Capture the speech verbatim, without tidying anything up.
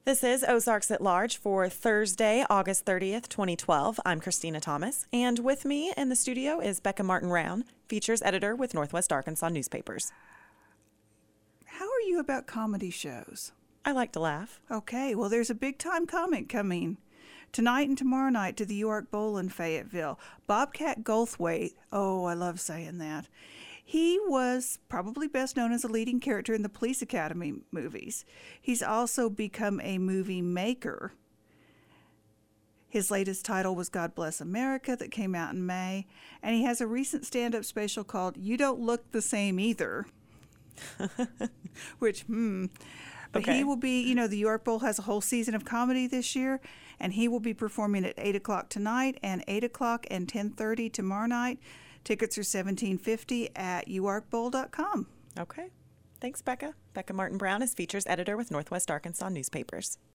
This is Ozarks at Large for Thursday, August thirtieth, twenty twelve. I'm Christina Thomas, and with me in the studio is Becca Martin-Round, features editor with Northwest Arkansas Newspapers. How are you about comedy shows? I like to laugh. Okay, well, there's a big-time comic coming tonight and tomorrow night to the York Bowl in Fayetteville. Bobcat Goldthwait, oh, I love saying that. He was probably best known as a leading character in the Police Academy movies. He's also become a movie maker. His latest title was God Bless America that came out in May, and he has a recent stand-up special called You Don't Look the Same Either, which, hmm. But okay. He will be, you know, the York Bowl has a whole season of comedy this year, and he will be performing at eight o'clock tonight and eight o'clock and ten thirty tomorrow night. Tickets are seventeen fifty at u ark bowl dot com. Okay. Thanks, Becca. Becca Martin-Brown is features editor with Northwest Arkansas Newspapers.